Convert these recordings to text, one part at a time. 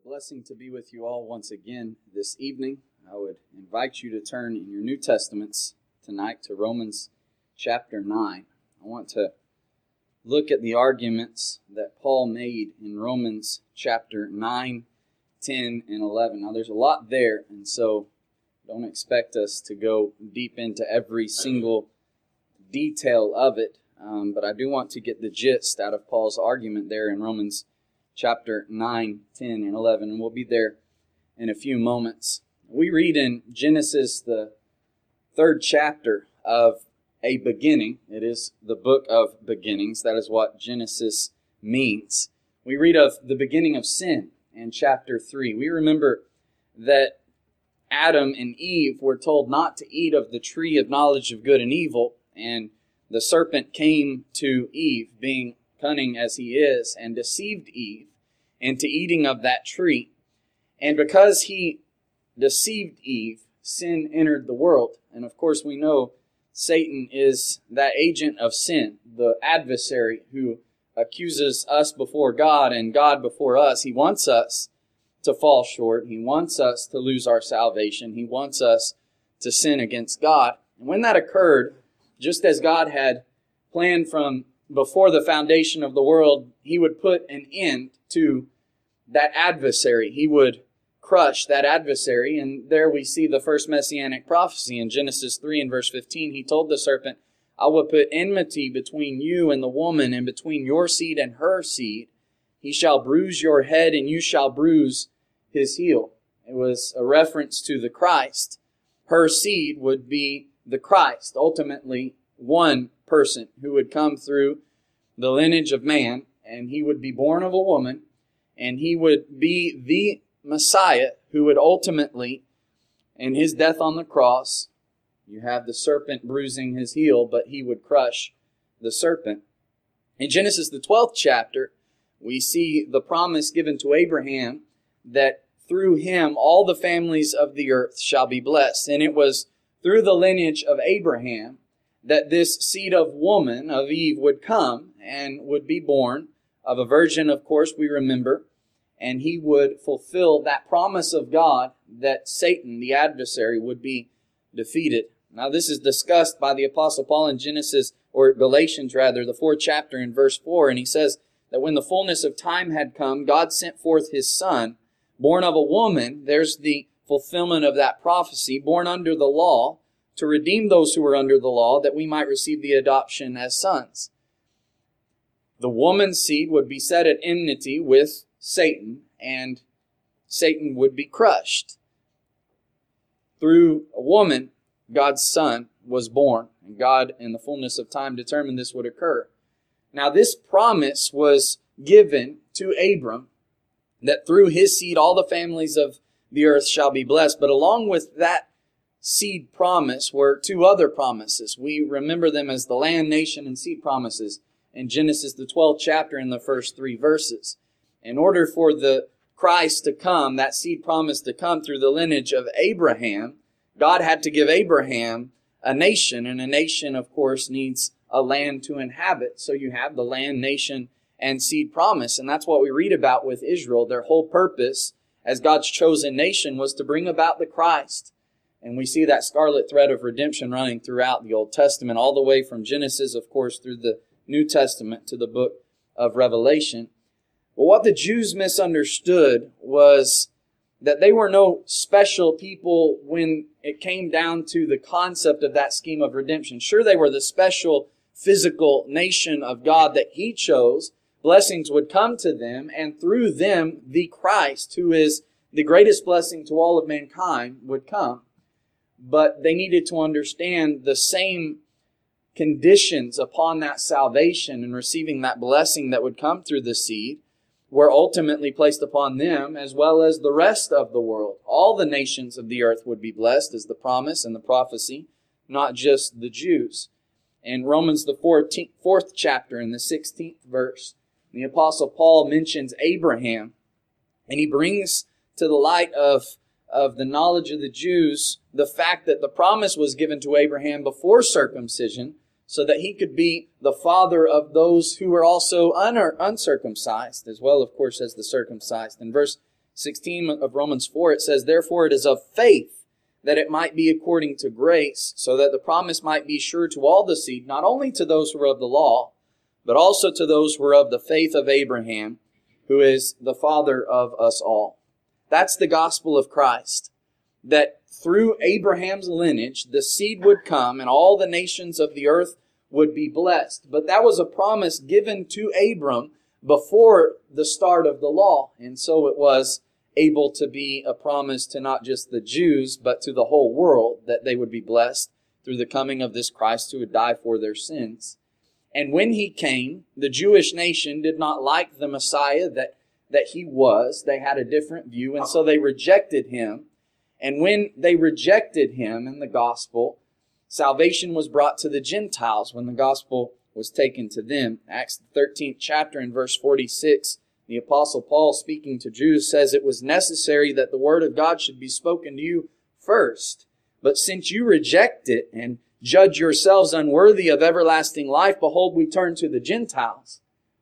Blessing to be with you all once again this evening. I would invite you to turn in your New Testaments tonight to Romans chapter 9. I want to look at the arguments that Paul made in Romans chapter 9, 10, and 11. Now there's a lot there, and so don't expect us to go deep into every single detail of it, but I do want to get the gist out of Paul's argument there in Romans chapter 9, 10, and 11, and we'll be there in a few moments. We read in Genesis, the 3rd chapter, of a beginning. It is the book of beginnings. That is what Genesis means. We read of the beginning of sin in chapter 3. We remember that Adam and Eve were told not to eat of the tree of knowledge of good and evil, and the serpent came to Eve, being cunning as he is, and deceived Eve into eating of that tree. And because he deceived Eve, sin entered the world. And of course we know Satan is that agent of sin, the adversary who accuses us before God and God before us. He wants us to fall short. He wants us to lose our salvation. He wants us to sin against God. And when that occurred, just as God had planned from before the foundation of the world, he would put an end to that adversary. He would crush that adversary. And there we see the first messianic prophecy in Genesis 3 and verse 15. He told the serpent, I will put enmity between you and the woman, and between your seed and her seed. He shall bruise your head, and you shall bruise his heel. It was a reference to the Christ. Her seed would be the Christ, ultimately one person who would come through the lineage of man, and he would be born of a woman, and he would be the Messiah who would ultimately, in his death on the cross, you have the serpent bruising his heel, but he would crush the serpent. In Genesis, the 12th chapter, we see the promise given to Abraham that through him all the families of the earth shall be blessed. And it was through the lineage of Abraham that this seed of woman, of Eve, would come and would be born of a virgin, of course, we remember, and he would fulfill that promise of God that Satan, the adversary, would be defeated. Now, this is discussed by the Apostle Paul in Genesis, or Galatians rather, the 4th chapter in verse 4, and he says that when the fullness of time had come, God sent forth his Son, born of a woman. There's the fulfillment of that prophecy, born under the law, to redeem those who were under the law, that we might receive the adoption as sons. The woman's seed would be set at enmity with Satan, and Satan would be crushed. Through a woman, God's Son was born, and God, in the fullness of time, determined this would occur. Now, this promise was given to Abram, that through his seed all the families of the earth shall be blessed. But along with that seed promise were two other promises. We remember them as the land, nation, and seed promises in Genesis, the 12th chapter, in the first 3 verses. In order for the Christ to come, that seed promise to come through the lineage of Abraham, God had to give Abraham a nation, and a nation, of course, needs a land to inhabit. So you have the land, nation, and seed promise, and that's what we read about with Israel. Their whole purpose as God's chosen nation was to bring about the Christ. And we see that scarlet thread of redemption running throughout the Old Testament, all the way from Genesis, of course, through the New Testament to the book of Revelation. But what the Jews misunderstood was that they were no special people when it came down to the concept of that scheme of redemption. Sure, they were the special physical nation of God that He chose. Blessings would come to them, and through them, the Christ, who is the greatest blessing to all of mankind, would come. But they needed to understand the same conditions upon that salvation and receiving that blessing that would come through the seed were ultimately placed upon them, as well as the rest of the world. All the nations of the earth would be blessed, as the promise and the prophecy, not just the Jews. In Romans, the 4th chapter, in the 16th verse, the Apostle Paul mentions Abraham, and he brings to the light of the knowledge of the Jews the fact that the promise was given to Abraham before circumcision, so that he could be the father of those who were also uncircumcised, as well, of course, as the circumcised. In verse 16 of Romans 4, it says, "Therefore it is of faith, that it might be according to grace, so that the promise might be sure to all the seed, not only to those who are of the law, but also to those who are of the faith of Abraham, who is the father of us all." That's the gospel of Christ, that through Abraham's lineage, the seed would come and all the nations of the earth would be blessed. But that was a promise given to Abram before the start of the law. And so it was able to be a promise to not just the Jews, but to the whole world, that they would be blessed through the coming of this Christ who would die for their sins. And when he came, the Jewish nation did not like the Messiah that he was. They had a different view, and so they rejected him. And when they rejected him in the gospel, salvation was brought to the Gentiles when the gospel was taken to them. Acts 13th chapter in verse 46, the Apostle Paul, speaking to Jews, says, "It was necessary that the word of God should be spoken to you first. But since you reject it and judge yourselves unworthy of everlasting life, behold, we turn to the Gentiles."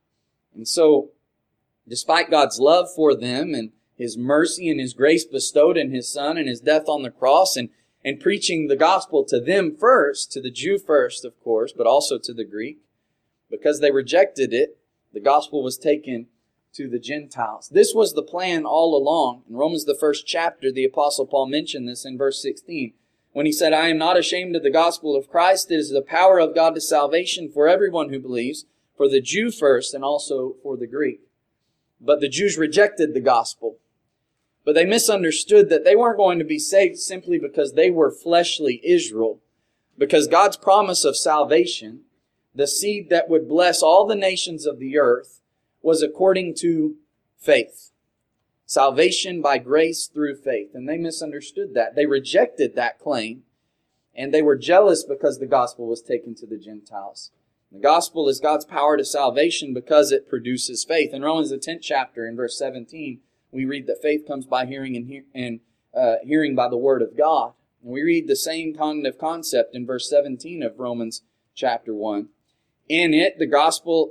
And so, despite God's love for them and His mercy and His grace bestowed in His Son and His death on the cross, and preaching the gospel to them first, to the Jew first, of course, but also to the Greek, because they rejected it, the gospel was taken to the Gentiles. This was the plan all along. In Romans, the 1st chapter, the Apostle Paul mentioned this in verse 16, when he said, "I am not ashamed of the gospel of Christ. It is the power of God to salvation for everyone who believes, for the Jew first and also for the Greek." But the Jews rejected the gospel. But they misunderstood that they weren't going to be saved simply because they were fleshly Israel. Because God's promise of salvation, the seed that would bless all the nations of the earth, was according to faith. Salvation by grace through faith. And they misunderstood that. They rejected that claim. And they were jealous because the gospel was taken to the Gentiles. The gospel is God's power to salvation because it produces faith. In Romans, the 10th chapter, in verse 17, we read that faith comes by hearing and hearing by the word of God. And we read the same kind of concept in verse 17 of Romans chapter 1. In it, in the gospel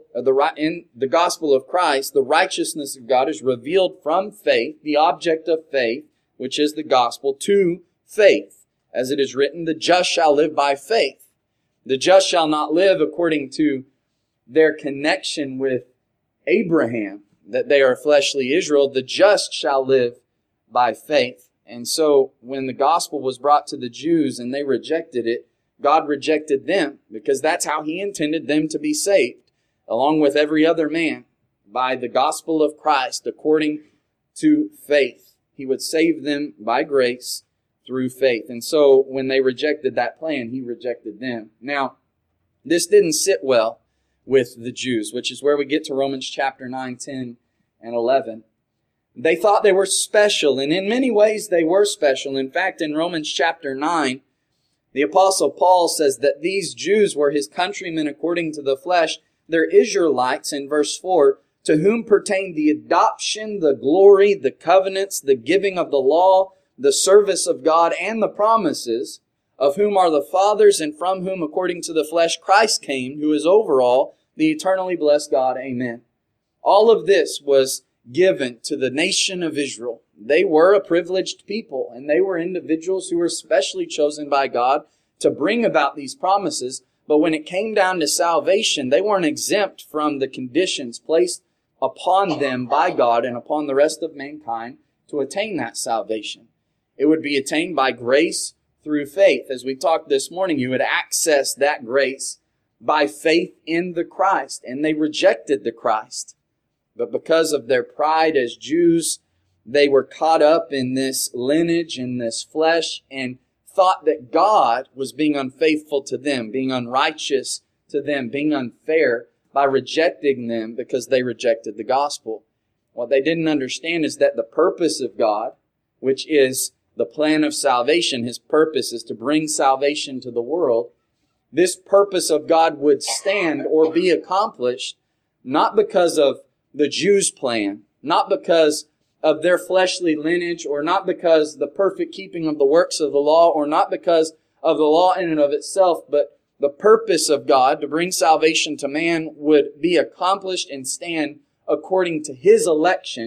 of Christ, the righteousness of God is revealed from faith, the object of faith, which is the gospel, to faith. As it is written, "The just shall live by faith." The just shall not live according to their connection with Abraham, that they are fleshly Israel. The just shall live by faith. And so when the gospel was brought to the Jews and they rejected it, God rejected them because that's how He intended them to be saved, along with every other man, by the gospel of Christ according to faith. He would save them by grace through faith. And so when they rejected that plan, He rejected them. Now, this didn't sit well with the Jews, which is where we get to Romans chapter 9, 10, and 11. They thought they were special, and in many ways they were special. In fact, in Romans chapter 9, the Apostle Paul says that these Jews were his countrymen according to the flesh. They're Israelites in verse 4, to whom pertain the adoption, the glory, the covenants, the giving of the law, the service of God, and the promises, of whom are the fathers, and from whom, according to the flesh, Christ came, who is over all, the eternally blessed God. Amen. All of this was given to the nation of Israel. They were a privileged people, and they were individuals who were specially chosen by God to bring about these promises. But when it came down to salvation, they weren't exempt from the conditions placed upon them by God and upon the rest of mankind to attain that salvation. It would be attained by grace through faith. As we talked this morning, you would access that grace by faith in the Christ. And they rejected the Christ. But because of their pride as Jews, they were caught up in this lineage, in this flesh, and thought that God was being unfaithful to them, being unrighteous to them, being unfair by rejecting them because they rejected the gospel. What they didn't understand is that the purpose of God, which is the plan of salvation, His purpose is to bring salvation to the world. This purpose of God would stand or be accomplished not because of the Jews' plan, not because of their fleshly lineage, or not because the perfect keeping of the works of the law, or not because of the law in and of itself, but the purpose of God to bring salvation to man would be accomplished and stand according to His election,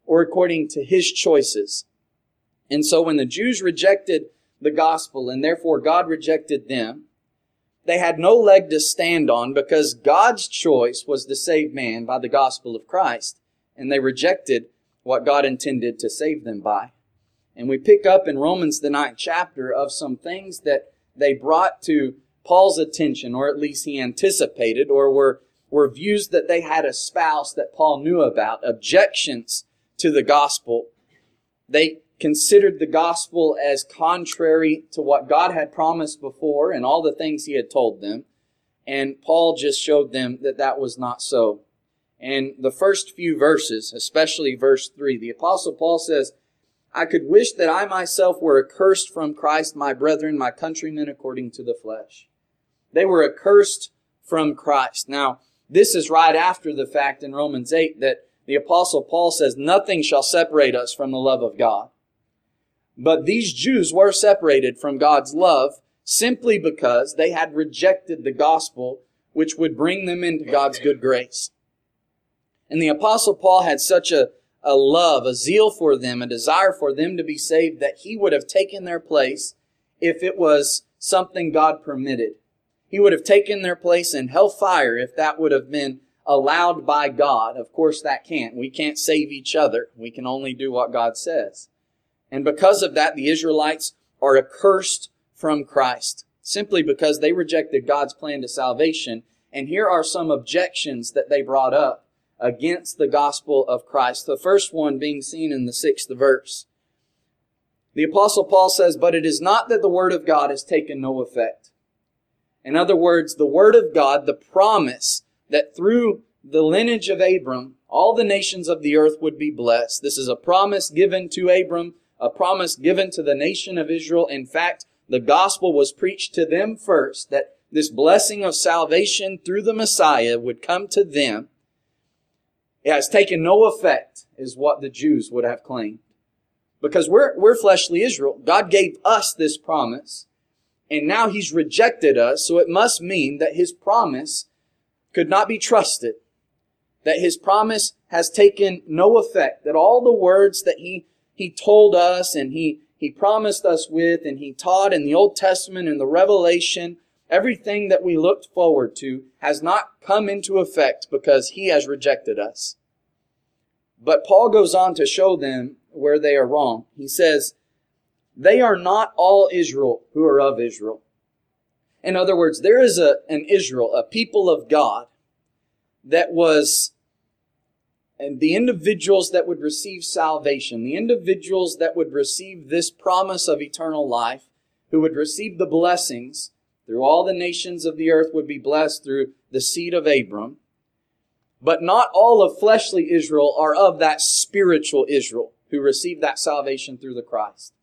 or according to his choices. And so when the Jews rejected the gospel, and therefore God rejected them, they had no leg to stand on, because God's choice was to save man by the gospel of Christ. And they rejected what God intended to save them by. And we pick up in Romans, the 9th chapter, of some things that they brought to Paul's attention, or at least he anticipated, or were views that they had espoused that Paul knew about, objections to the gospel. They considered the gospel as contrary to what God had promised before and all the things he had told them. And Paul just showed them that that was not so. And the first few verses, especially verse 3, the Apostle Paul says, I could wish that I myself were accursed from Christ, my brethren, my countrymen, according to the flesh. They were accursed from Christ. Now, this is right after the fact in Romans 8 that the Apostle Paul says, nothing shall separate us from the love of God. But these Jews were separated from God's love simply because they had rejected the gospel, which would bring them into God's good grace. And the Apostle Paul had such a love, a zeal for them, a desire for them to be saved, that he would have taken their place if it was something God permitted. He would have taken their place in hellfire if that would have been allowed by God. Of course, that can't. We can't save each other. We can only do what God says. And because of that, the Israelites are accursed from Christ, simply because they rejected God's plan to salvation. And here are some objections that they brought up against the gospel of Christ. The first one being seen in the 6th verse. The Apostle Paul says, but it is not that the word of God has taken no effect. In other words, the word of God, the promise that through the lineage of Abram, all the nations of the earth would be blessed. This is a promise given to Abram, a promise given to the nation of Israel. In fact, the gospel was preached to them first, that this blessing of salvation through the Messiah would come to them. It has taken no effect, is what the Jews would have claimed. Because we're fleshly Israel. God gave us this promise, and now He's rejected us, so it must mean that His promise could not be trusted. That His promise has taken no effect. That all the words that He told us and He promised us with and He taught in the Old Testament and the Revelation, everything that we looked forward to has not come into effect because He has rejected us. But Paul goes on to show them where they are wrong. He says, they are not all Israel who are of Israel. In other words, there is an Israel, a people of God, that was, and the individuals that would receive salvation, the individuals that would receive this promise of eternal life, who would receive the blessings through all the nations of the earth would be blessed through the seed of Abram. But not all of fleshly Israel are of that spiritual Israel who received that salvation through the Christ.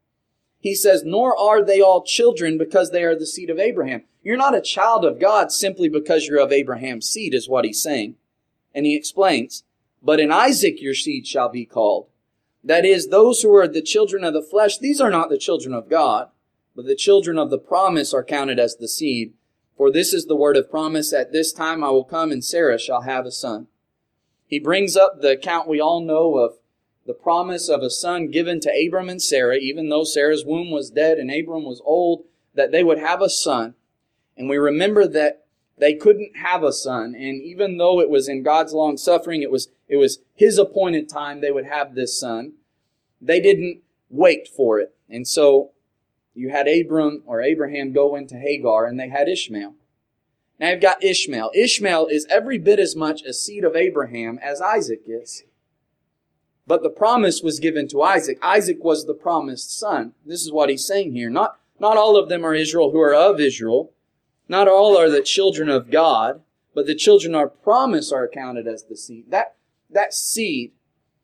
He says, nor are they all children because they are the seed of Abraham. You're not a child of God simply because you're of Abraham's seed, is what he's saying. And he explains, but in Isaac your seed shall be called. That is, those who are the children of the flesh, these are not the children of God, but the children of the promise are counted as the seed. For this is the word of promise, at this time I will come and Sarah shall have a son. He brings up the account we all know of the promise of a son given to Abram and Sarah, even though Sarah's womb was dead and Abram was old, that they would have a son. And we remember that they couldn't have a son. And even though it was in God's long suffering, it was His appointed time they would have this son, they didn't wait for it. And so you had Abraham go into Hagar, and they had Ishmael. Now you've got Ishmael. Ishmael is every bit as much a seed of Abraham as Isaac is. But the promise was given to Isaac. Isaac was the promised son. This is what he's saying here. Not all of them are Israel who are of Israel. Not all are the children of God, but the children of promise are counted as the seed. That seed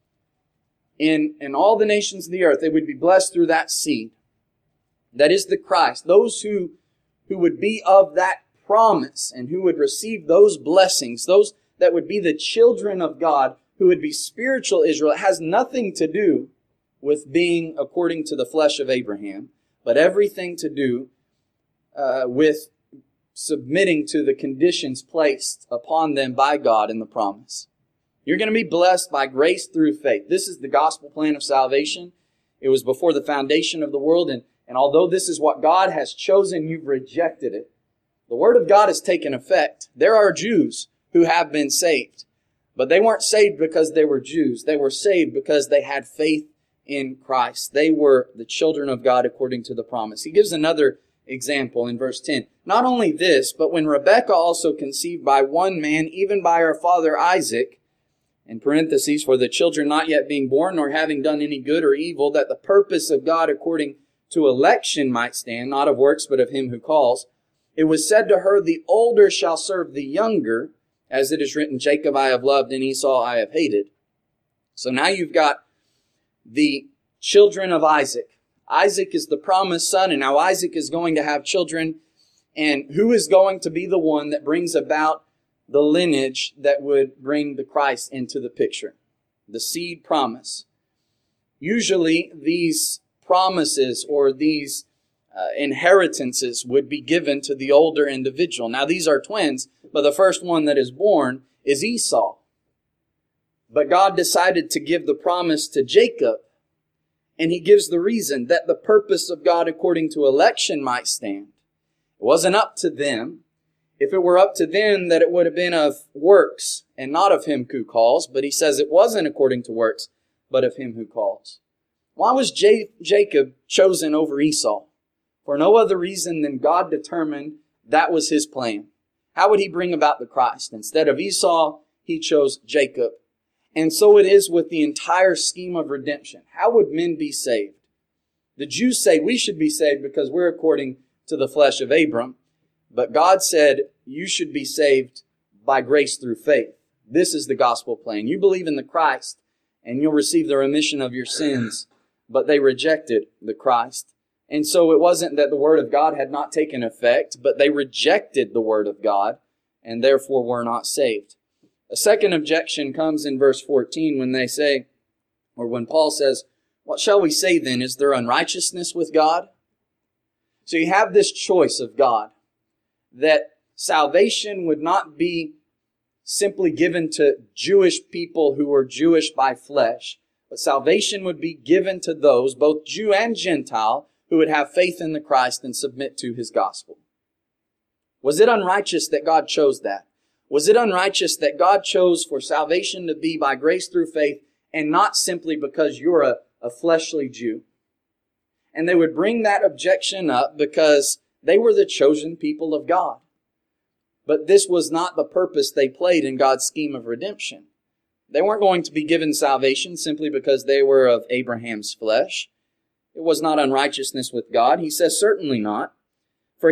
in all the nations of the earth, they would be blessed through that seed. That is the Christ. Those who would be of that promise and who would receive those blessings, those that would be the children of God, who would be spiritual Israel. It has nothing to do with being according to the flesh of Abraham, but everything to do with submitting to the conditions placed upon them by God in the promise. You're going to be blessed by grace through faith. This is the gospel plan of salvation. It was before the foundation of the world, and although this is what God has chosen, you've rejected it. The Word of God has taken effect. There are Jews who have been saved, but they weren't saved because they were Jews. They were saved because they had faith in Christ. They were the children of God according to the promise. He gives another example in verse 10. Not only this, but when Rebekah also conceived by one man, even by her father Isaac, in parentheses, for the children not yet being born, nor having done any good or evil, that the purpose of God according to election might stand, not of works, but of him who calls, it was said to her, the older shall serve the younger, as it is written, Jacob I have loved, and Esau I have hated. So now you've got the children of Isaac. Isaac is the promised son, and now Isaac is going to have children. And who is going to be the one that brings about the lineage that would bring the Christ into the picture? The seed promise. Usually these promises or these inheritances would be given to the older individual. Now these are twins, but the first one that is born is Esau. But God decided to give the promise to Jacob, and he gives the reason that the purpose of God according to election might stand. It wasn't up to them. If it were up to them, that it would have been of works and not of him who calls. But he says it wasn't according to works, but of him who calls. Why was Jacob chosen over Esau? For no other reason than God determined that was his plan. How would he bring about the Christ? Instead of Esau, he chose Jacob. And so it is with the entire scheme of redemption. How would men be saved? The Jews say we should be saved because we're according to the flesh of Abram. But God said you should be saved by grace through faith. This is the gospel plan. You believe in the Christ and you'll receive the remission of your sins. But they rejected the Christ. And so it wasn't that the Word of God had not taken effect, but they rejected the Word of God and therefore were not saved. A second objection comes in verse 14 when they say, or when Paul says, what shall we say then? Is there unrighteousness with God? So you have this choice of God that salvation would not be simply given to Jewish people who were Jewish by flesh, but salvation would be given to those, both Jew and Gentile, who would have faith in the Christ and submit to his gospel. Was it unrighteous that God chose that? Was it unrighteous that God chose for salvation to be by grace through faith and not simply because you're a fleshly Jew? And they would bring that objection up because they were the chosen people of God. But this was not the purpose they played in God's scheme of redemption. They weren't going to be given salvation simply because they were of Abraham's flesh. It was not unrighteousness with God. He says, certainly not. For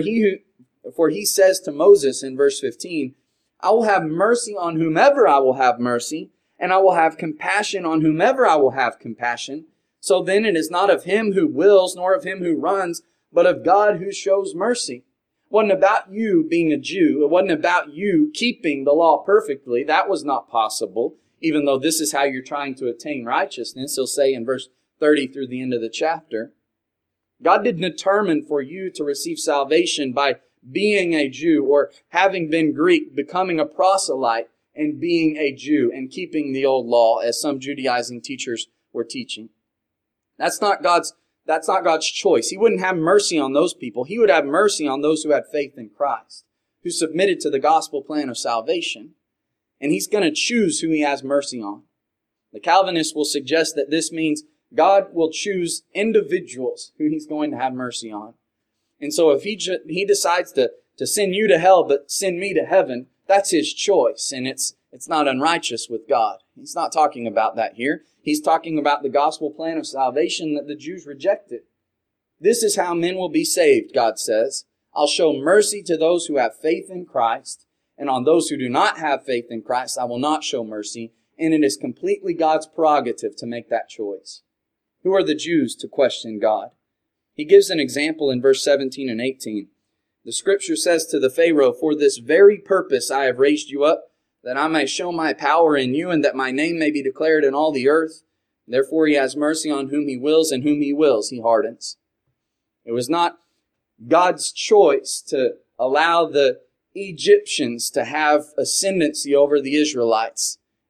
he says to Moses in verse 15, I will have mercy on whomever I will have mercy, and I will have compassion on whomever I will have compassion. So then it is not of him who wills, nor of him who runs, but of God who shows mercy. It wasn't about you being a Jew. It wasn't about you keeping the law perfectly. That was not possible, even though this is how you're trying to attain righteousness. He'll say in verse 30 through the end of the chapter, God didn't determine for you to receive salvation by being a Jew or having been Greek, becoming a proselyte and being a Jew and keeping the old law as some Judaizing teachers were teaching. That's not God's choice. He wouldn't have mercy on those people. He would have mercy on those who had faith in Christ, who submitted to the gospel plan of salvation. And he's going to choose who he has mercy on. The Calvinists will suggest that this means God will choose individuals who he's going to have mercy on. And so if he decides to send you to hell but send me to heaven, that's his choice. And it's not unrighteous with God. He's not talking about that here. He's talking about the gospel plan of salvation that the Jews rejected. This is how men will be saved, God says. I'll show mercy to those who have faith in Christ, and on those who do not have faith in Christ, I will not show mercy. And it is completely God's prerogative to make that choice. Who are the Jews to question God? He gives an example in verse 17 and 18. The scripture says to the Pharaoh, for this very purpose I have raised you up, that I may show my power in you, and that my name may be declared in all the earth. Therefore he has mercy on whom he wills, and whom he wills he hardens. It was not God's choice to allow the Egyptians to have ascendancy over the Israelites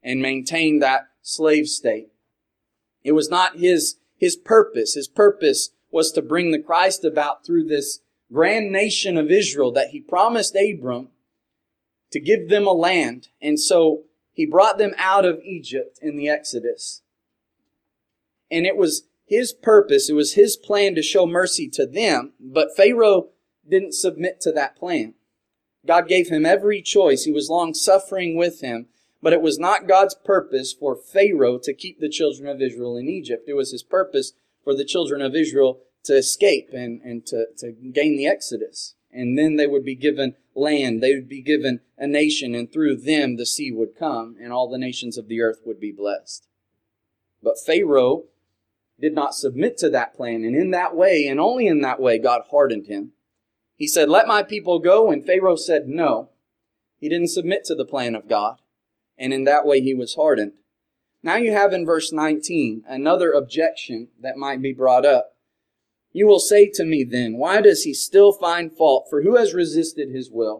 and maintain that slave state. It was not his purpose. His purpose was to bring the Christ about through this grand nation of Israel that he promised Abram to give them a land. And so he brought them out of Egypt in the Exodus. And it was his purpose, it was his plan to show mercy to them, but Pharaoh didn't submit to that plan. God gave him every choice. He was long suffering with him, but it was not God's purpose for Pharaoh to keep the children of Israel in Egypt. It was his purpose for the children of Israel to escape and to gain the Exodus. And then they would be given land, they would be given a nation, and through them the sea would come, and all the nations of the earth would be blessed. But Pharaoh did not submit to that plan, and in that way, and only in that way, God hardened him. He said, "Let my people go," and Pharaoh said no. He didn't submit to the plan of God, and in that way he was hardened. Now you have in verse 19 another objection that might be brought up. "You will say to me then, why does he still find fault? For who has resisted his will?"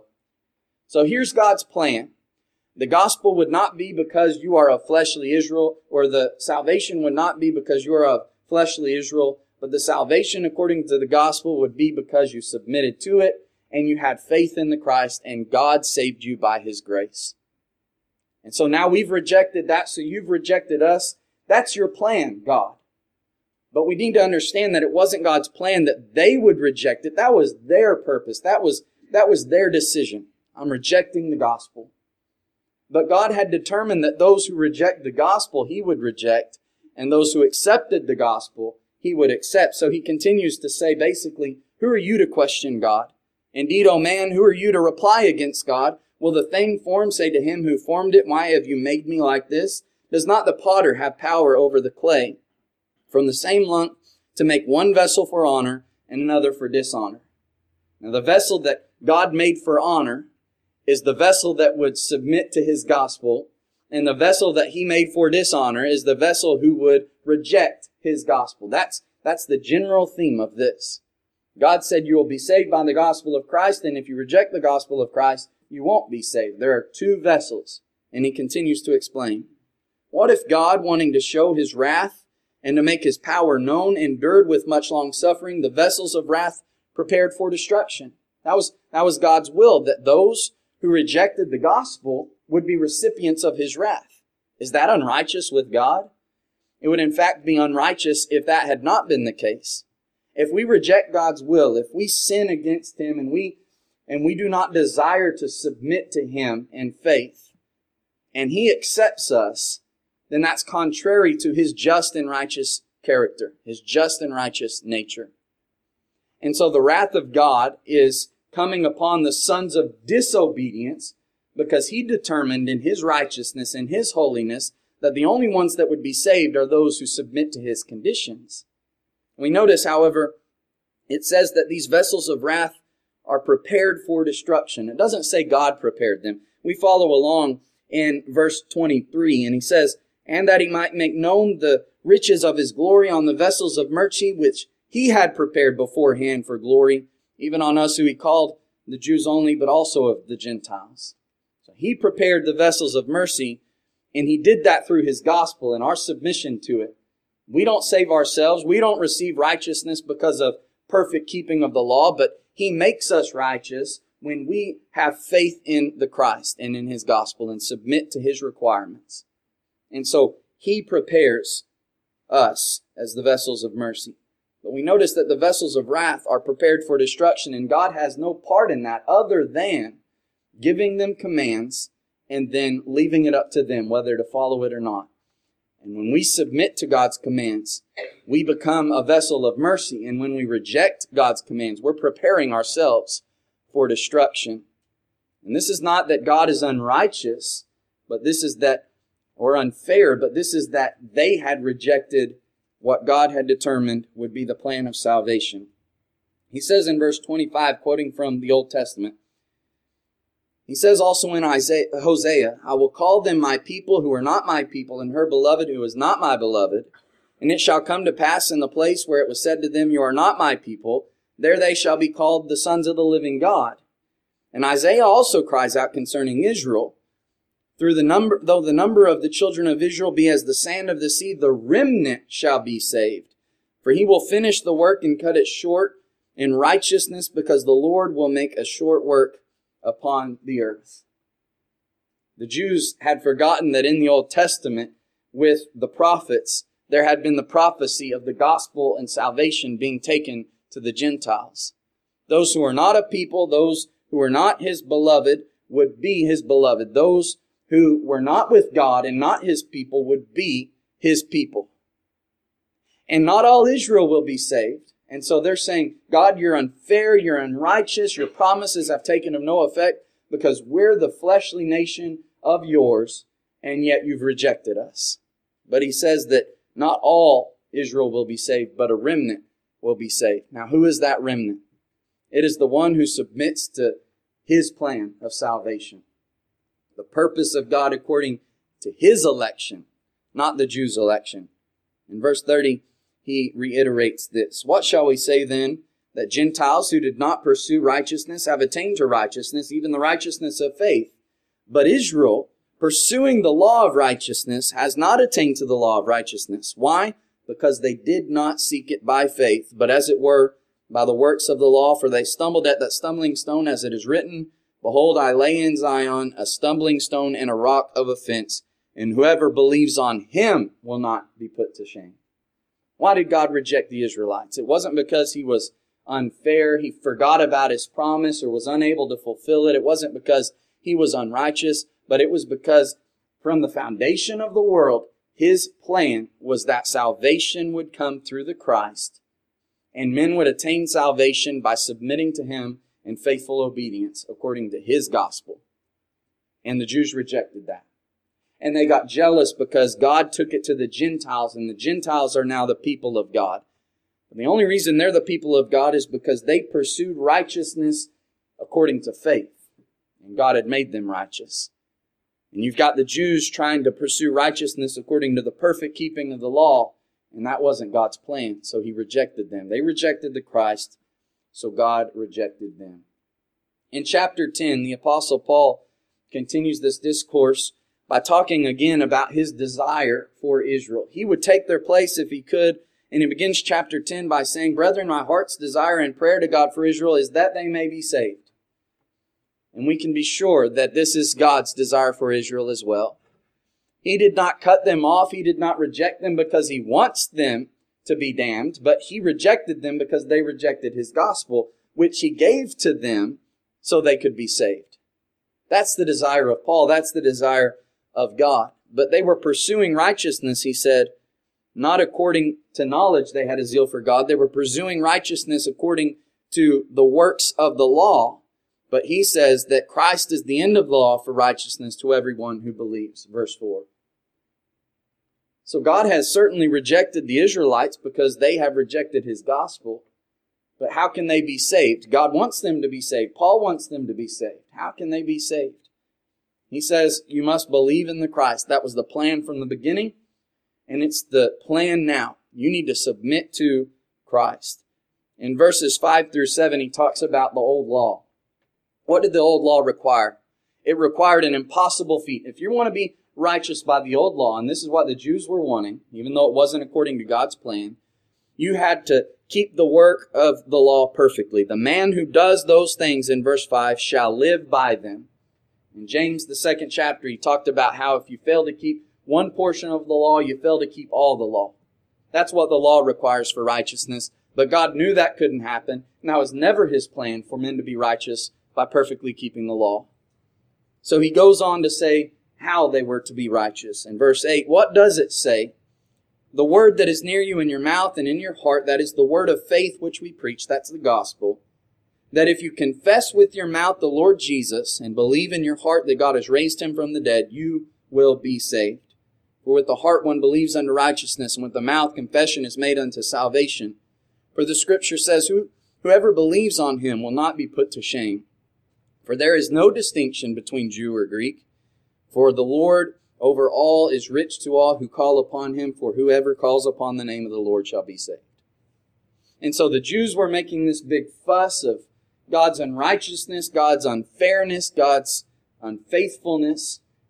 So here's God's plan. The gospel would not be because you are of fleshly Israel, or the salvation would not be because you are of fleshly Israel, but the salvation according to the gospel would be because you submitted to it and you had faith in the Christ and God saved you by his grace. And so now we've rejected that, so you've rejected us. That's your plan, God. But we need to understand that it wasn't God's plan that they would reject it. That was their purpose. That was their decision. I'm rejecting the gospel. But God had determined that those who reject the gospel, he would reject, and those who accepted the gospel, he would accept. So he continues to say, basically, who are you to question God? Indeed, O man, who are you to reply against God? Will the thing formed say to him who formed it, why have you made me like this? Does not the potter have power over the clay, from the same lump to make one vessel for honor and another for dishonor? Now the vessel that God made for honor is the vessel that would submit to his gospel, and the vessel that he made for dishonor is the vessel who would reject his gospel. That's the general theme of this. God said you will be saved by the gospel of Christ, and if you reject the gospel of Christ, you won't be saved. There are two vessels, and he continues to explain. What if God, wanting to show his wrath and to make his power known, endured with much long suffering the vessels of wrath prepared for destruction? That was God's will, that those who rejected the gospel would be recipients of his wrath. Is that unrighteous with God? It would in fact be unrighteous if that had not been the case. If we reject God's will, if we sin against him and we do not desire to submit to him in faith, and he accepts us, then that's contrary to his just and righteous character, his just and righteous nature. And so the wrath of God is coming upon the sons of disobedience, because he determined in his righteousness and his holiness that the only ones that would be saved are those who submit to his conditions. We notice, however, it says that these vessels of wrath are prepared for destruction. It doesn't say God prepared them. We follow along in verse 23, and he says, "And that he might make known the riches of his glory on the vessels of mercy, which he had prepared beforehand for glory, even on us who he called, the Jews only, but also of the Gentiles." So he prepared the vessels of mercy, and he did that through his gospel and our submission to it. We don't save ourselves. We don't receive righteousness because of perfect keeping of the law, but he makes us righteous when we have faith in the Christ and in his gospel and submit to his requirements. And so he prepares us as the vessels of mercy. But we notice that the vessels of wrath are prepared for destruction, and God has no part in that other than giving them commands and then leaving it up to them whether to follow it or not. And when we submit to God's commands, we become a vessel of mercy. And when we reject God's commands, we're preparing ourselves for destruction. And this is not that God is unrighteous, but this is that, or unfair, but this is that they had rejected what God had determined would be the plan of salvation. He says in verse 25, quoting from the Old Testament, he says also in Hosea, "I will call them my people who are not my people, and her beloved who is not my beloved. And it shall come to pass in the place where it was said to them, you are not my people, there they shall be called the sons of the living God." And Isaiah also cries out concerning Israel, Though the number of the children of Israel be as the sand of the sea, the remnant shall be saved. For he will finish the work and cut it short in righteousness, because the Lord will make a short work upon the earth. The Jews had forgotten that in the Old Testament, with the prophets, there had been the prophecy of the gospel and salvation being taken to the Gentiles. Those who are not a people, those who are not his beloved, would be his beloved. Those who were not with God and not his people would be his people. And not all Israel will be saved. And so they're saying, God, you're unfair, you're unrighteous, your promises have taken of no effect because we're the fleshly nation of yours, and yet you've rejected us. But he says that not all Israel will be saved, but a remnant will be saved. Now, who is that remnant? It is the one who submits to his plan of salvation. The purpose of God according to his election, not the Jews' election. In verse 30, he reiterates this. What shall we say then? That Gentiles who did not pursue righteousness have attained to righteousness, even the righteousness of faith. But Israel, pursuing the law of righteousness, has not attained to the law of righteousness. Why? Because they did not seek it by faith, but as it were, by the works of the law. For they stumbled at that stumbling stone, as it is written, Behold, I lay in Zion a stumbling stone and a rock of offense, and whoever believes on him will not be put to shame. Why did God reject the Israelites? It wasn't because he was unfair, he forgot about his promise, or was unable to fulfill it. It wasn't because he was unrighteous, but it was because from the foundation of the world, his plan was that salvation would come through the Christ, and men would attain salvation by submitting to him in faithful obedience according to his gospel. And the Jews rejected that. And they got jealous because God took it to the Gentiles, and the Gentiles are now the people of God. And the only reason they're the people of God is because they pursued righteousness according to faith. And God had made them righteous. And you've got the Jews trying to pursue righteousness according to the perfect keeping of the law, and that wasn't God's plan, so he rejected them. They rejected the Christ, so God rejected them. In chapter 10, the Apostle Paul continues this discourse by talking again about his desire for Israel. He would take their place if he could, and he begins chapter 10 by saying, Brethren, my heart's desire and prayer to God for Israel is that they may be saved. And we can be sure that this is God's desire for Israel as well. He did not cut them off. He did not reject them because he wants them to be damned, but he rejected them because they rejected his gospel, which he gave to them so they could be saved. That's the desire of Paul. That's the desire of God. But they were pursuing righteousness, he said, not according to knowledge. They had a zeal for God. They were pursuing righteousness according to the works of the law. But he says that Christ is the end of the law for righteousness to everyone who believes. Verse 4. So God has certainly rejected the Israelites because they have rejected his gospel. But how can they be saved? God wants them to be saved. Paul wants them to be saved. How can they be saved? He says, you must believe in the Christ. That was the plan from the beginning, and it's the plan now. You need to submit to Christ. In verses 5 through 7, he talks about the old law. What did the old law require? It required an impossible feat. If you want to be righteous by the old law, and this is what the Jews were wanting, even though it wasn't according to God's plan, you had to keep the work of the law perfectly. The man who does those things, in verse 5, shall live by them. In James, the 2nd chapter, he talked about how if you fail to keep one portion of the law, you fail to keep all the law. That's what the law requires for righteousness. But God knew that couldn't happen. And that was never his plan for men to be righteous by perfectly keeping the law. So he goes on to say how they were to be righteous. In verse 8, what does it say? The word that is near you in your mouth and in your heart, that is the word of faith which we preach. That's the gospel. That if you confess with your mouth the Lord Jesus and believe in your heart that God has raised him from the dead, you will be saved. For with the heart one believes unto righteousness, and with the mouth confession is made unto salvation. For the scripture says, whoever believes on him will not be put to shame. For there is no distinction between Jew or Greek. For the Lord over all is rich to all who call upon him, for whoever calls upon the name of the Lord shall be saved. And so the Jews were making this big fuss of God's unrighteousness, God's unfairness, God's unfaithfulness.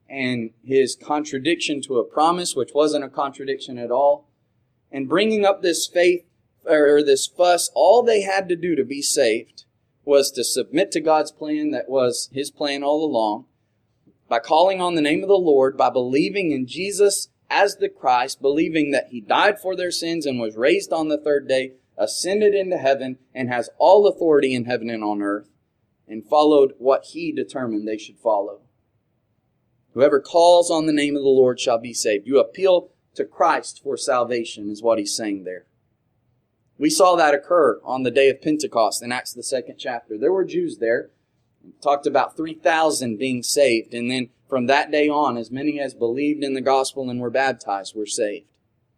and his contradiction to a promise, which wasn't a contradiction at all, and bringing up this faith, or this fuss. All they had to do to be saved was to submit to God's plan that was his plan all along, by calling on the name of the Lord, by believing in Jesus as the Christ, believing that he died for their sins and was raised on the third day, ascended into heaven, and has all authority in heaven and on earth, and followed what he determined they should follow. Whoever calls on the name of the Lord shall be saved. You appeal to Christ for salvation, is what he's saying there. We saw that occur on the day of Pentecost in Acts the 2nd chapter. There were Jews there. Talked about 3,000 being saved. And then from that day on, as many as believed in the gospel and were baptized were saved.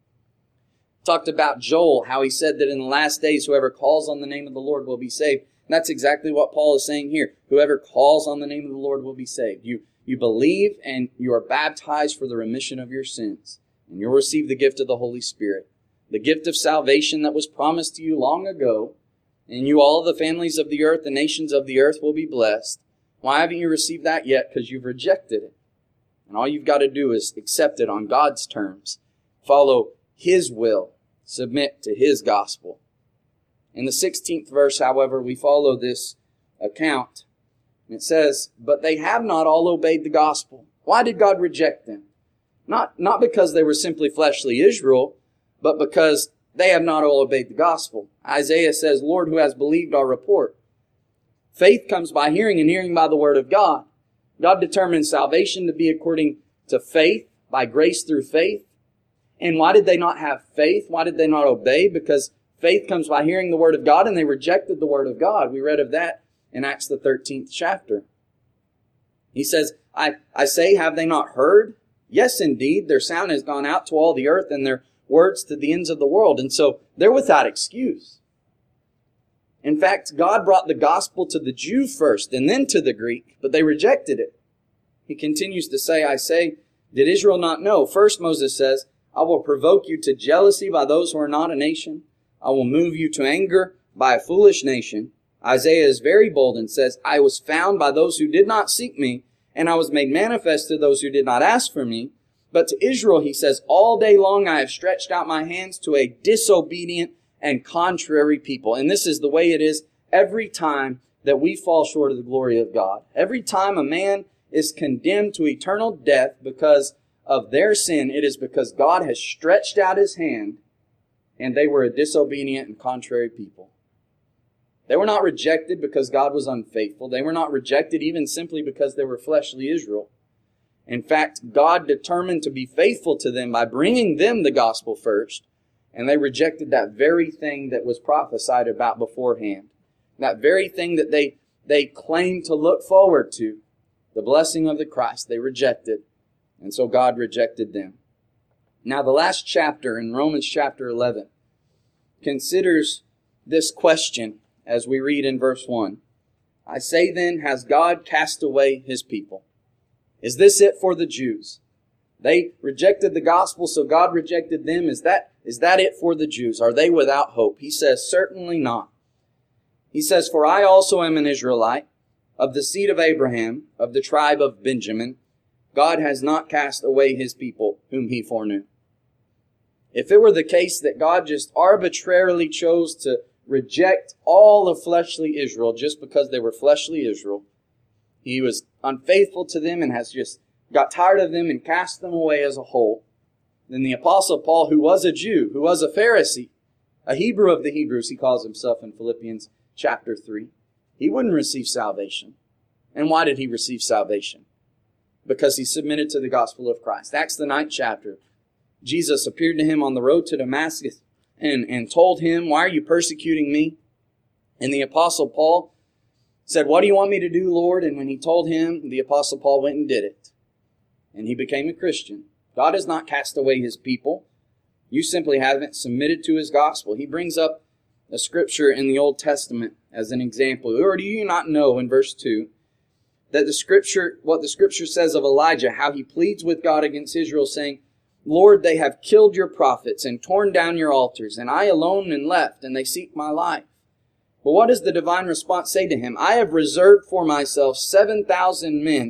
Talked about Joel, how he said that in the last days, whoever calls on the name of the Lord will be saved. And that's exactly what Paul is saying here. Whoever calls on the name of the Lord will be saved. You believe and you are baptized for the remission of your sins. And you'll receive the gift of the Holy Spirit. The gift of salvation that was promised to you long ago. And you, all the families of the earth, the nations of the earth will be blessed. Why haven't you received that yet? Because you've rejected it. And all you've got to do is accept it on God's terms. Follow his will. Submit to his gospel. In the 16th verse, however, we follow this account. And it says, but they have not all obeyed the gospel. Why did God reject them? Not because they were simply fleshly Israel, but because they have not all obeyed the gospel. Isaiah says, Lord, who has believed our report? Faith comes by hearing, and hearing by the word of God. God determined salvation to be according to faith, by grace through faith. And why did they not have faith? Why did they not obey? Because faith comes by hearing the word of God, and they rejected the word of God. We read of that in Acts the 13th chapter. He says, I say, have they not heard? Yes, indeed, their sound has gone out to all the earth, and their words to the ends of the world. And so they're without excuse. In fact, God brought the gospel to the Jew first and then to the Greek, but they rejected it. He continues to say, I say, did Israel not know? First Moses says, I will provoke you to jealousy by those who are not a nation. I will move you to anger by a foolish nation. Isaiah is very bold and says, I was found by those who did not seek me, and I was made manifest to those who did not ask for me. But to Israel, he says, all day long I have stretched out my hands to a disobedient and contrary people. And this is the way it is every time that we fall short of the glory of God. Every time a man is condemned to eternal death because of their sin, it is because God has stretched out his hand and they were a disobedient and contrary people. They were not rejected because God was unfaithful. They were not rejected even simply because they were fleshly Israel. In fact, God determined to be faithful to them by bringing them the gospel first, and they rejected that very thing that was prophesied about beforehand. That very thing that they claimed to look forward to, the blessing of the Christ, they rejected, and so God rejected them. Now, the last chapter in Romans chapter 11 considers this question as we read in verse 1. I say then, has God cast away his people? Is this it for the Jews? They rejected the gospel, so God rejected them. Is that it for the Jews? Are they without hope? He says, certainly not. He says, for I also am an Israelite, of the seed of Abraham, of the tribe of Benjamin. God has not cast away his people, whom he foreknew. If it were the case that God just arbitrarily chose to reject all of fleshly Israel just because they were fleshly Israel, he was unfaithful to them and has just got tired of them and cast them away as a whole, then the Apostle Paul, who was a Jew, who was a Pharisee, a Hebrew of the Hebrews, he calls himself in Philippians chapter 3, he wouldn't receive salvation. And why did he receive salvation? Because he submitted to the gospel of Christ. Acts the 9th chapter, Jesus appeared to him on the road to Damascus and told him, why are you persecuting me? And the Apostle Paul said, what do you want me to do, Lord? And when he told him, the Apostle Paul went and did it. And he became a Christian. God has not cast away his people. You simply haven't submitted to his gospel. He brings up a scripture in the Old Testament as an example. Or do you not know in verse 2 that what the scripture says of Elijah, how he pleads with God against Israel, saying, Lord, they have killed your prophets and torn down your altars, and I alone am left, and they seek my life. But what does the divine response say to him? I have reserved for myself 7,000 men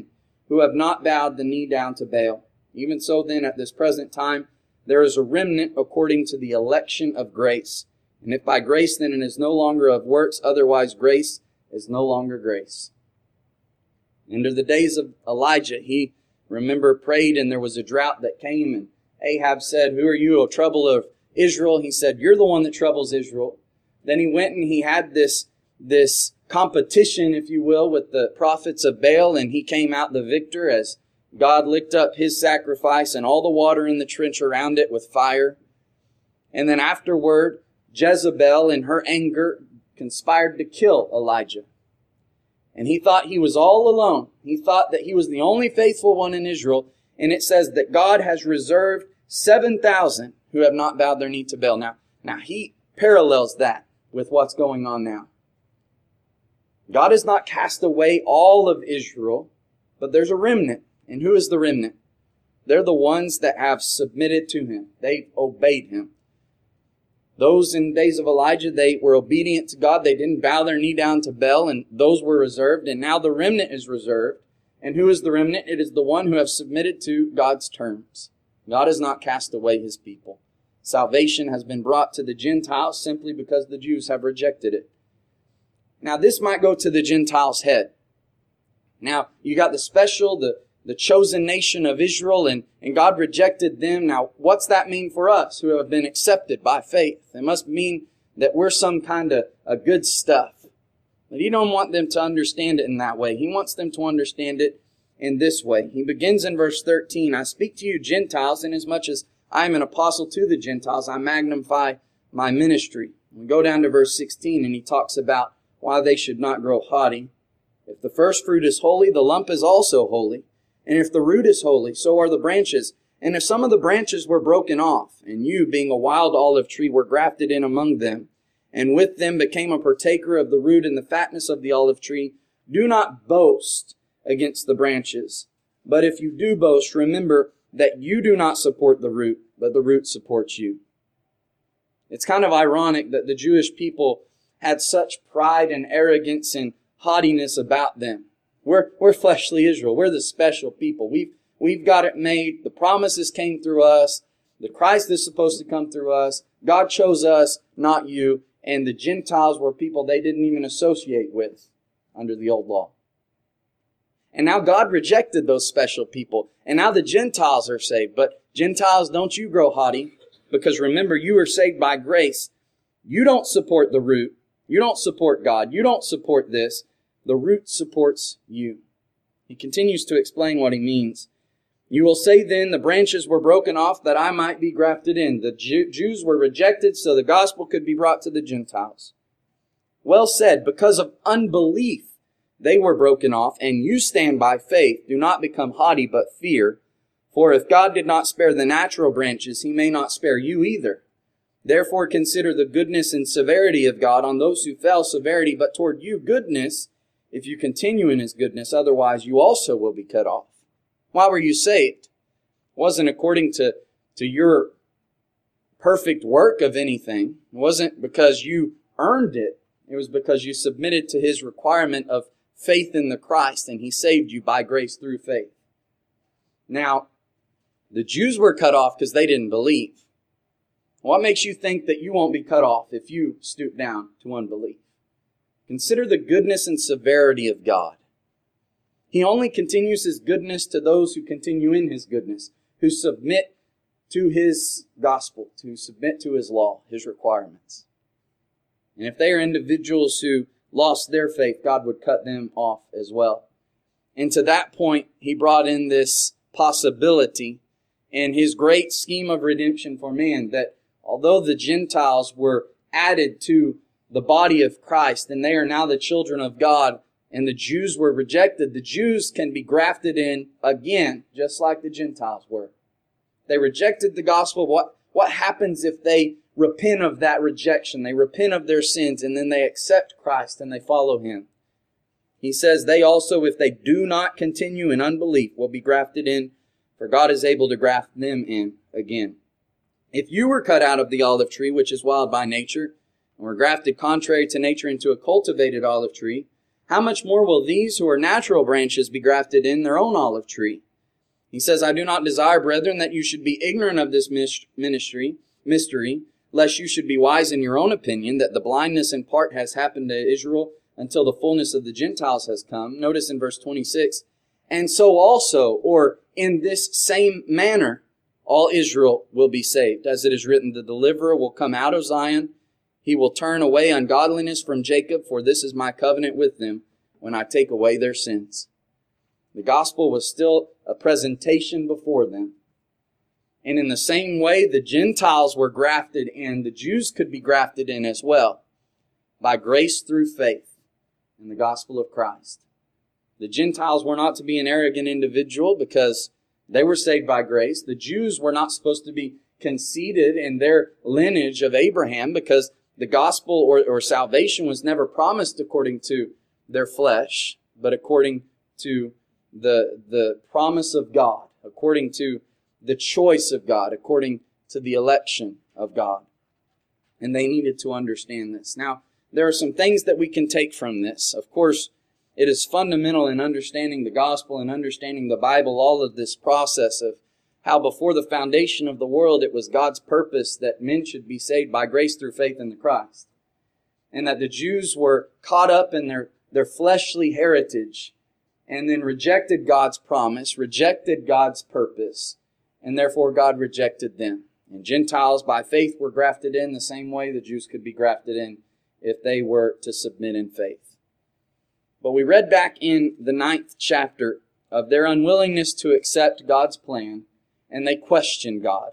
who have not bowed the knee down to Baal. Even so then, at this present time, there is a remnant according to the election of grace. And if by grace, then it is no longer of works, otherwise grace is no longer grace. Under the days of Elijah, he, remember, prayed, and there was a drought that came, and Ahab said, "Who are you, O trouble of Israel?" He said, "You're the one that troubles Israel." Then he went and he had this competition, if you will, with the prophets of Baal, and he came out the victor as God licked up his sacrifice and all the water in the trench around it with fire. And then afterward, Jezebel, in her anger, conspired to kill Elijah. And he thought he was all alone. He thought that he was the only faithful one in Israel. And it says that God has reserved 7,000 who have not bowed their knee to Baal. Now he parallels that with what's going on now. God has not cast away all of Israel, but there's a remnant. And who is the remnant? They're the ones that have submitted to Him. They obeyed Him. Those in the days of Elijah, they were obedient to God. They didn't bow their knee down to Baal, and those were reserved. And now the remnant is reserved. And who is the remnant? It is the one who have submitted to God's terms. God has not cast away His people. Salvation has been brought to the Gentiles simply because the Jews have rejected it. Now this might go to the Gentiles' head. Now you got the special, the chosen nation of Israel, and God rejected them. Now, what's that mean for us who have been accepted by faith? It must mean that we're some kind of a good stuff. But He don't want them to understand it in that way. He wants them to understand it in this way. He begins in verse 13, "I speak to you Gentiles, inasmuch as I am an apostle to the Gentiles, I magnify my ministry." We go down to verse 16, and he talks about why they should not grow haughty. "If the first fruit is holy, the lump is also holy. And if the root is holy, so are the branches. And if some of the branches were broken off, and you, being a wild olive tree, were grafted in among them, and with them became a partaker of the root and the fatness of the olive tree, do not boast against the branches. But if you do boast, remember that you do not support the root, but the root supports you." It's kind of ironic that the Jewish people had such pride and arrogance and haughtiness about them. We're fleshly Israel. We're the special people. We've got it made. The promises came through us. The Christ is supposed to come through us. God chose us, not you. And the Gentiles were people they didn't even associate with under the old law. And now God rejected those special people. And now the Gentiles are saved. But Gentiles, don't you grow haughty. Because remember, you are saved by grace. You don't support the root. You don't support God. You don't support this. The root supports you. He continues to explain what he means. "You will say then, the branches were broken off that I might be grafted in." The Jews were rejected so the gospel could be brought to the Gentiles. Well said, because of unbelief they were broken off, and you stand by faith. Do not become haughty, but fear. For if God did not spare the natural branches, He may not spare you either. Therefore consider the goodness and severity of God on those who fell, severity, but toward you goodness, if you continue in His goodness, otherwise you also will be cut off. Why were you saved? It wasn't according to your perfect work of anything. It wasn't because you earned it. It was because you submitted to His requirement of faith in the Christ, and He saved you by grace through faith. Now, the Jews were cut off because they didn't believe. What makes you think that you won't be cut off if you stoop down to unbelief? Consider the goodness and severity of God. He only continues His goodness to those who continue in His goodness, who submit to His gospel, to submit to His law, His requirements. And if they are individuals who lost their faith, God would cut them off as well. And to that point, He brought in this possibility in His great scheme of redemption for man, that although the Gentiles were added to the body of Christ, and they are now the children of God, and the Jews were rejected, the Jews can be grafted in again, just like the Gentiles were. They rejected the gospel. What happens if they repent of that rejection? They repent of their sins, and then they accept Christ and they follow Him. He says they also, if they do not continue in unbelief, will be grafted in, for God is able to graft them in again. If you were cut out of the olive tree, which is wild by nature, and were grafted contrary to nature into a cultivated olive tree, how much more will these who are natural branches be grafted in their own olive tree? He says, I do not desire, brethren, that you should be ignorant of this mystery, lest you should be wise in your own opinion, that the blindness in part has happened to Israel until the fullness of the Gentiles has come. Notice in verse 26, and so also, or in this same manner, all Israel will be saved. As it is written, the deliverer will come out of Zion. He will turn away ungodliness from Jacob, for this is my covenant with them when I take away their sins. The gospel was still a presentation before them. And in the same way, the Gentiles were grafted in. The Jews could be grafted in as well, by grace through faith in the gospel of Christ. The Gentiles were not to be an arrogant individual because they were saved by grace. The Jews were not supposed to be conceited in their lineage of Abraham because the gospel or salvation was never promised according to their flesh, but according to the promise of God, according to the choice of God, according to the election of God. And they needed to understand this. Now, there are some things that we can take from this. Of course, it is fundamental in understanding the gospel and understanding the Bible, all of this process of how before the foundation of the world it was God's purpose that men should be saved by grace through faith in the Christ. And that the Jews were caught up in their fleshly heritage and then rejected God's promise, rejected God's purpose, and therefore God rejected them. And Gentiles by faith were grafted in the same way the Jews could be grafted in if they were to submit in faith. But we read back in the 9th chapter of their unwillingness to accept God's plan, and they questioned God.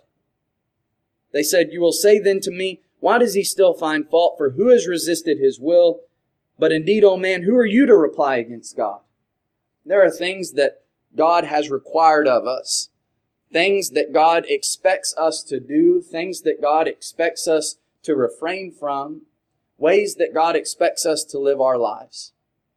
They said, you will say then to me, why does he still find fault? For who has resisted his will? But indeed, O man, who are you to reply against God? There are things that God has required of us, things that God expects us to do, things that God expects us to refrain from, ways that God expects us to live our lives.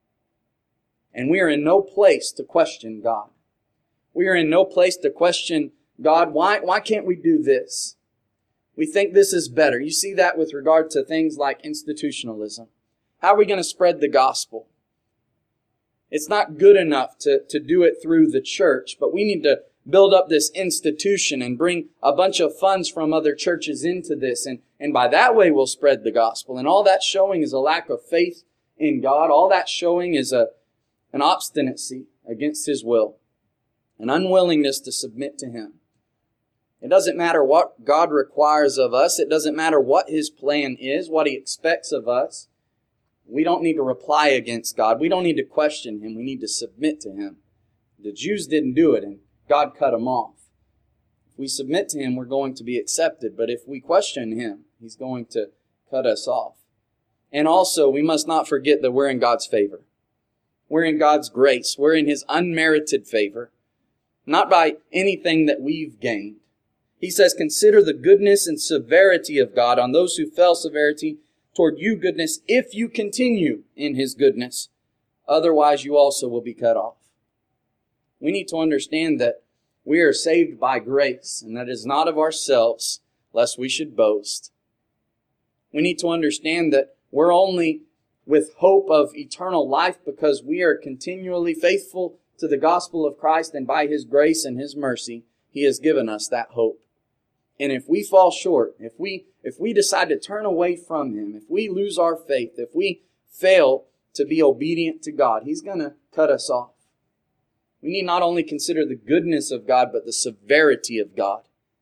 And we are in no place to question God. We are in no place to question God, why can't we do this? We think this is better. You see that with regard to things like institutionalism. How are we going to spread the gospel? It's not good enough to do it through the church, but we need to build up this institution and bring a bunch of funds from other churches into this. And by that way, we'll spread the gospel. And all that's showing is a lack of faith in God. All that's showing is an obstinacy against His will, an unwillingness to submit to Him. It doesn't matter what God requires of us. It doesn't matter what His plan is, what He expects of us. We don't need to reply against God. We don't need to question Him. We need to submit to Him. The Jews didn't do it, and God cut them off. If we submit to Him, we're going to be accepted. But if we question Him, He's going to cut us off. And also, we must not forget that we're in God's favor. We're in God's grace. We're in His unmerited favor, not by anything that we've gained. He says, consider the goodness and severity of God on those who fell, severity toward you goodness, if you continue in His goodness. Otherwise, you also will be cut off. We need to understand that we are saved by grace, and that is not of ourselves, lest we should boast. We need to understand that we're only with hope of eternal life because we are continually faithful to the gospel of Christ, and by His grace and His mercy, He has given us that hope. And if we fall short, if we decide to turn away from Him, if we lose our faith, if we fail to be obedient to God, He's going to cut us off. We need not only consider the goodness of God, but the severity of God.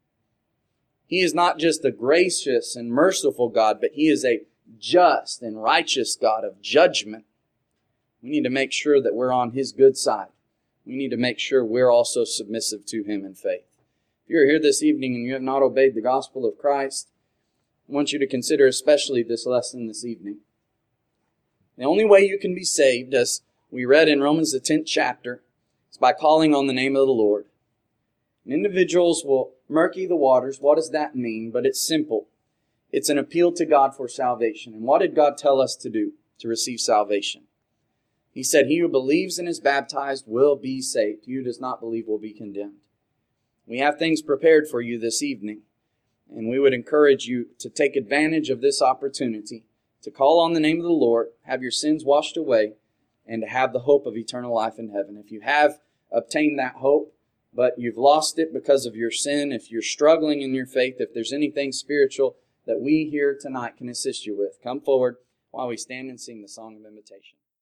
He is not just a gracious and merciful God, but He is a just and righteous God of judgment. We need to make sure that we're on His good side. We need to make sure we're also submissive to Him in faith. If you're here this evening and you have not obeyed the gospel of Christ, I want you to consider especially this lesson this evening. The only way you can be saved, as we read in Romans the 10th chapter, is by calling on the name of the Lord. And individuals will murky the waters. What does that mean? But it's simple. It's an appeal to God for salvation. And what did God tell us to do to receive salvation? He said, he who believes and is baptized will be saved. He who does not believe will be condemned. We have things prepared for you this evening, and we would encourage you to take advantage of this opportunity to call on the name of the Lord, have your sins washed away, and to have the hope of eternal life in heaven. If you have obtained that hope, but you've lost it because of your sin, if you're struggling in your faith, if there's anything spiritual that we here tonight can assist you with, come forward while we stand and sing the song of invitation.